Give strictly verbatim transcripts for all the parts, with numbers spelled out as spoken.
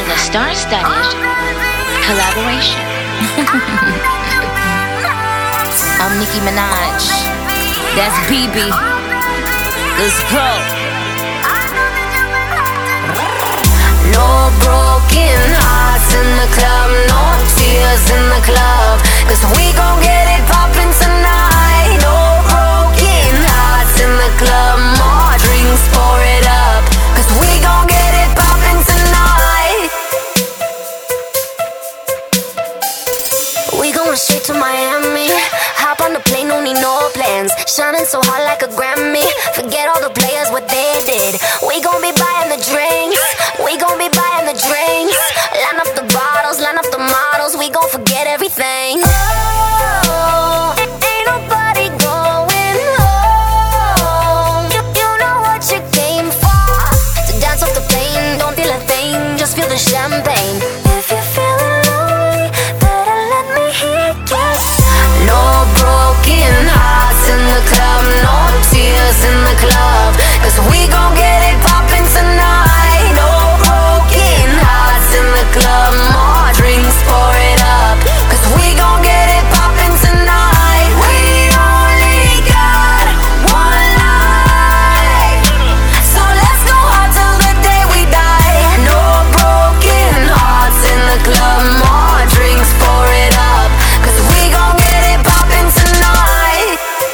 a star-studded collaboration. I'm Nicki Minaj. That's B B. Let's go. No broken hearts in the club, no tears in the club, 'cause we gon' get it poppin' tonight. No broken hearts in the club, more drinks, pour it up, 'cause we gon' get it poppin' tonight. We going straight to Miami. Hop on the plane, no need no plans. Shining so hot like a Grammy. Forget all the players, what they did. We gon' be buying the drinks. We gon' be buying the drinks. Line up the bottles, line up the models. We gon' forget everything. Oh, ain't nobody going home. You, you know what you came for. To dance off the plane, don't feel a thing, just feel the champagne. If you're feeling lonely, better let me hear yes. No broken hearts in the club, no tears in the club, 'cause we gon' get it poppin' tonight. No broken hearts in the club, more drinks, pour it up, 'cause we gon' get it poppin' tonight. We only got one life, so let's go hard till the day we die. No broken hearts in the club, more drinks, pour it up, 'cause we gon' get it poppin' tonight.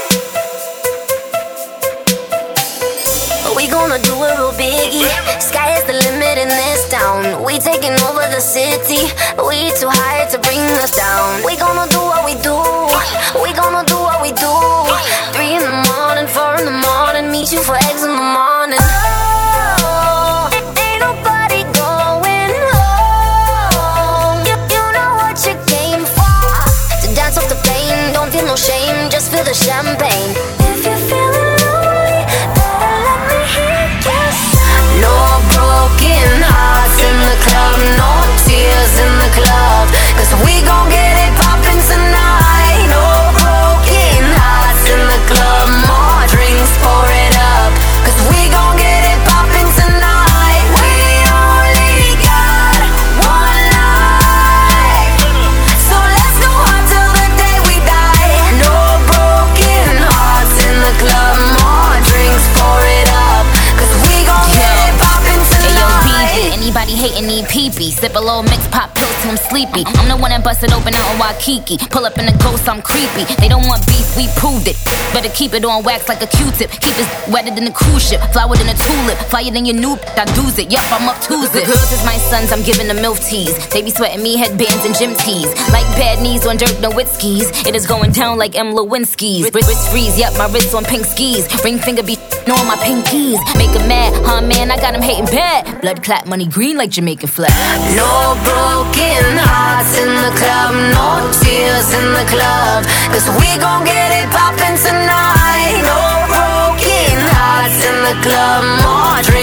We gonna do it real biggie. Sky is the limit in this town. We taking over the city. We too high to bring us down. We gonna do what we do. We gonna do what we do. Three in the morning, four in the morning. Meet you for eggs in the morning. Oh, ain't nobody going home. You, you know what you came for. To dance off the plane, don't feel no shame, just feel the champagne. If you're feeling lonely, better let me hear yes. No broken hearts in the club, no tears in the club, 'cause we gon' get it poppin' tonight. No broken hearts in the club, more drinks, pour it up, 'cause we gon' get it poppin' tonight. We only got one life, so let's go hard till the day we die. No broken hearts in the club, more drinks, pour it up, 'cause we gon' get it poppin' tonight. Anybody hating need pee-pee. Sip a little mix, pop pills till I'm sleepy. I'm the one that busted open out in Waikiki. Pull up in the ghost, I'm creepy. They don't want beef, we proved it. Better keep it on wax like a Q-tip. Keep it wetter than a cruise ship. Flower than a tulip. Flyer than your new I do's it. Yup, I'm up to it. The girls is my sons, I'm giving them milf teas. They be sweating me headbands and gym tees. Like bad knees on Dirk Nowitzki's. It is going down like M. Lewinsky's. Wrist freeze, yup, my wrist on pink skis. Ring finger be on my pinkies. Make 'em mad, huh man, I got 'em hating bad. Blood clot, money green like Jamaican flag. No broken hearts in the club, no tears in the club, 'cause we gon' get it poppin' tonight. No broken hearts in the club, more